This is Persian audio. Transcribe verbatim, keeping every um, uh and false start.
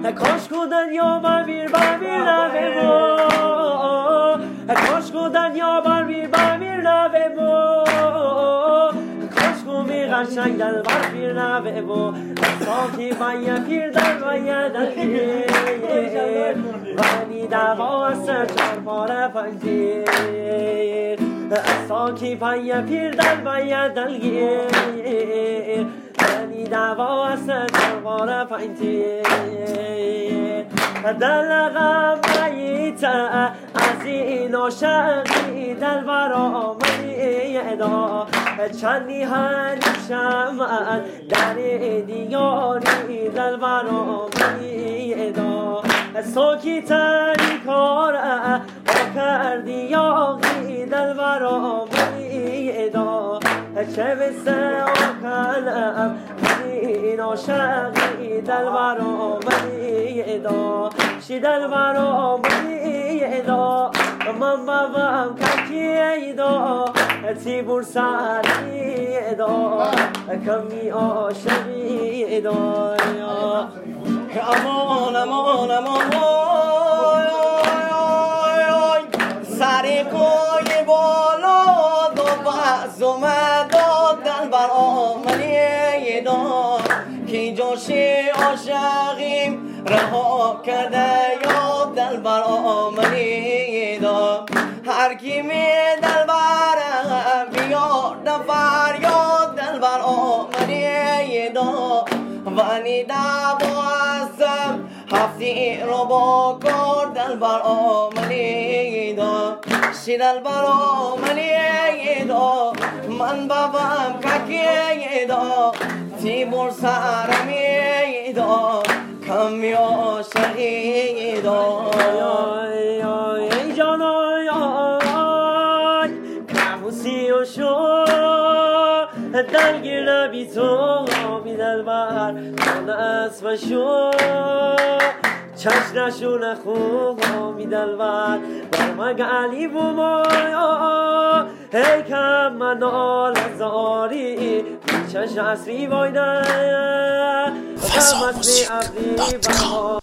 کاش کو دنیا بمیر بمیر نوه بو کاش کو دنیا بمیر بمیر نوه بو کاش کو می قشنگ دل بر پیر نوه بو ساکی باید پیر دل باید دلگیر ولی دوا است چار پاره پنجیر ساکی باید پیر دل باید دلگیر ولی دوا است چار پاره پنجیر دل غم میت از این عاشقی دل برا میدا چندی هنوشم در دیاری دل برا میدا ساکی تری کار کردی یاقی دل برا میدا چه بسه آکنم این عاشقی دل برا میدا شی دل برا میدا من بابم ککیدا تی بور سریدا کمی عاشقیدا امان امان امان سر کوی بالا دو بز اومد دل بر آمنی دا کی جوش عاشقیم رها کرده یا دل بر آمنی دا هر کی می دل برم بیار دفر یا دل بر آمنی دا وانی دوا هستم هفتی رو با کار دل بر آمنی دا شی دل بر آمنی دا من بابم ککی دا تی بر سرمی دا کمی عاشقی دا ای جانای کموسی و شو دلگیر نبی تو بی دل بر دل اسم شو چشم نشو نخو بی دل بر برمگ علی بومایا ای کم من آل زاری چشم اصری بایده فضا موسیقی دات کام